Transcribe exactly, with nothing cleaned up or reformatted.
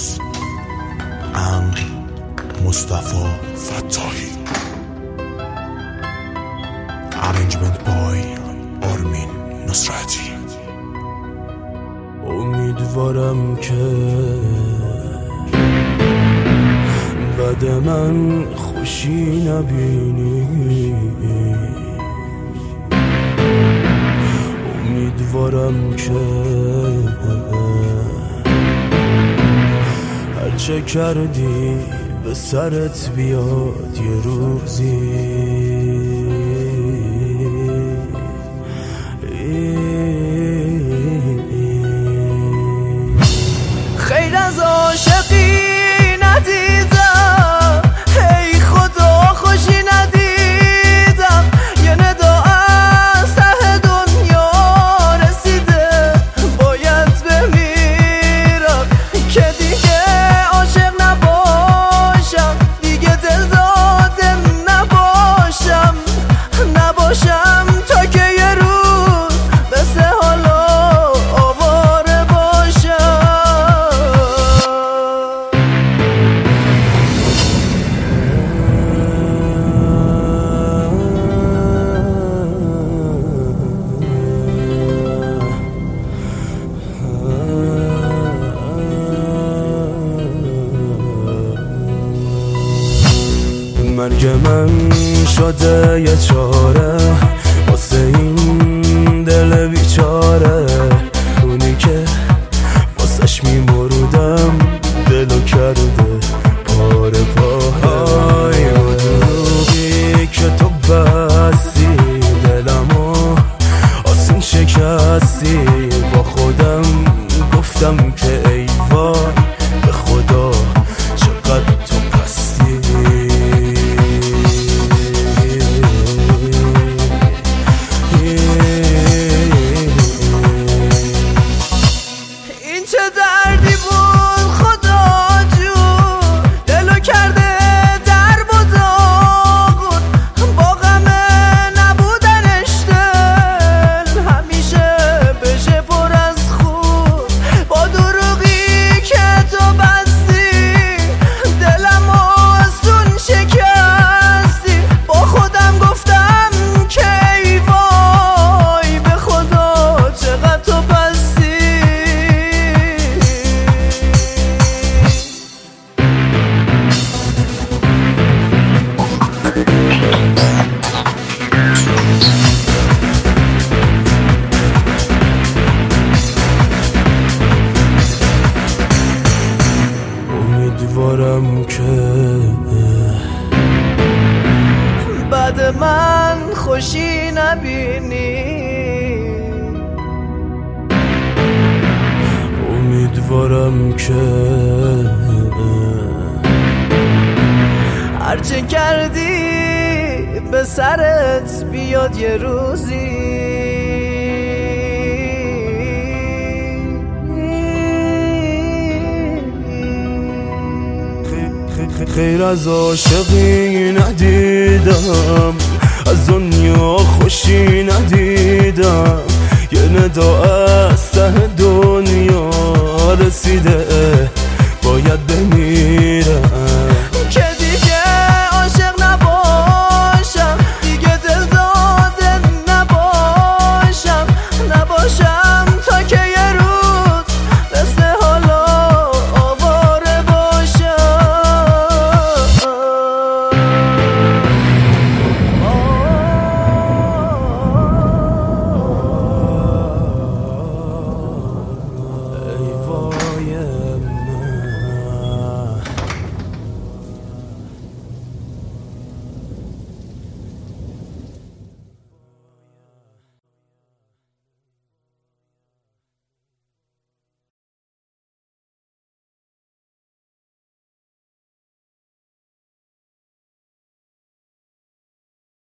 ماست. امر مصطفی فتاحی. Arrangement by آرمین نصرتی. امیدوارم که بعد من خوشی نبینی، امیدوارم که هرچه کردی به سرت بیاد یه روزی. خیر از عاشقی ندیدم، ای خدا خوشی ندیدم، یه ندا از ته دنیا رسیده، باید بمیرم که دیگه عاشق نباشم، دیگه دل داده نباشم نباشم تا که یه روز مثل حالا آواره باشم. مرگ من شده یه چاره واسه این دل بیچاره، اونی که واسش میمردم دلو کرده پاره پاره. و دروغی که تو بستی دلمو آسون شکستی، با خودم گفتم که ای وای به خدا چقدر تو پستی. این چه دردی بود خدا جون، دلو کرده درب و داغون، با غم نبودنش دل همیشه بشه پر از خون. با دروغی که تو بستی دلم آسون شکستی، با خودم گفتم که ای وای به خدا چقدر تو پستی. امیدوارم که بعد من خوشی نبینی، امیدوارم که هرچه کردی به سرت بیاد یه روزی. خیر از عاشقی ندیدم، از دنیا خوشی ندیدم، یه ندا از ته دنیا رسیده، باید بمیرم